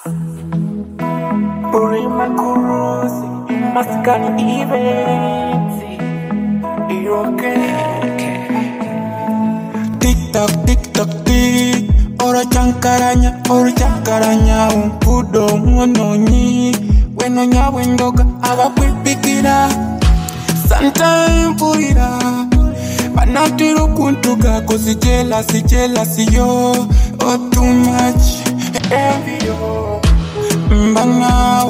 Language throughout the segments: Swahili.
Purima Kurusi, Maskani Events. You okay? Tick tock, tick. Ora chankaranya, umpudo mononi. Wenonya wendoga, aba kwipikira. Sometime purira. Banatiro kuntuga, cause jealousy yo. Oh, too much envy yo. Mbana,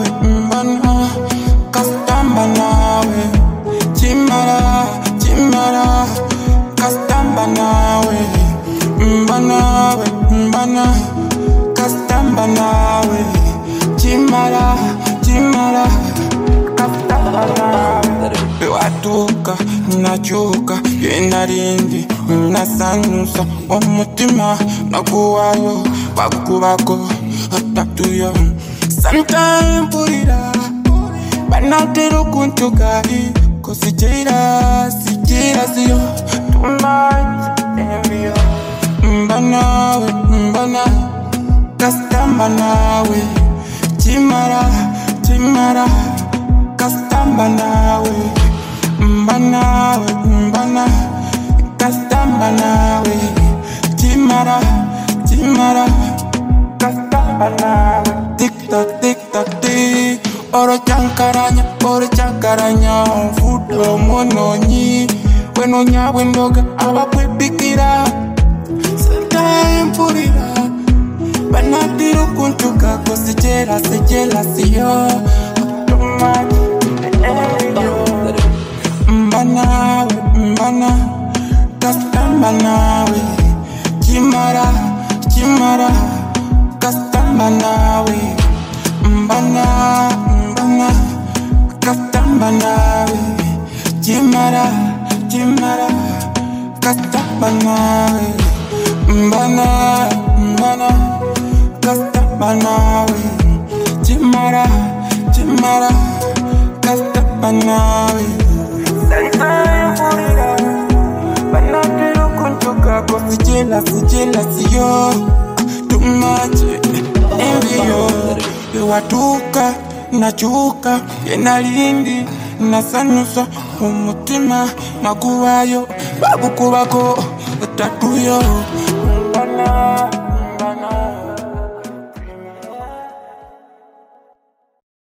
kastamba nawe. Chimara, kastamba nawe. Mbana, kastamba nawe. Chimara, kastamba nawe. Watuka, nachuka, yenarindi, nasanusa, omutima, nakuwayo, bakubako, atatuyo. Sometime purira, banatero kuntuka, cause jealousy yo. Too much envy yo. Mbana, kastamba nawe. Chimara, kastamba nawe. Mbana, kastamba nawe. Chimara, kastamba nawe. Tick tock, oro chankaranya, fudo mononi. Wenonya wendoga, aba kwipikira. Sometime purira, banatiro kuntuka, cause jealousy yo. Too much envy yo. Mbana, kastamba nawe. Chimara, kastamba nawe. Mbana, kastamba nawe. Chimara, kastamba nawe. Mbana, kastamba nawe. Chimara, kastamba nawe. Sometime purira, banatiro kuntuka, cause jealousy yo. Too much envy yo. Watuka, nachuka, yenalindi, nasanusa, umutima, nakuwayo, babukubako, tatuyo. Mbana.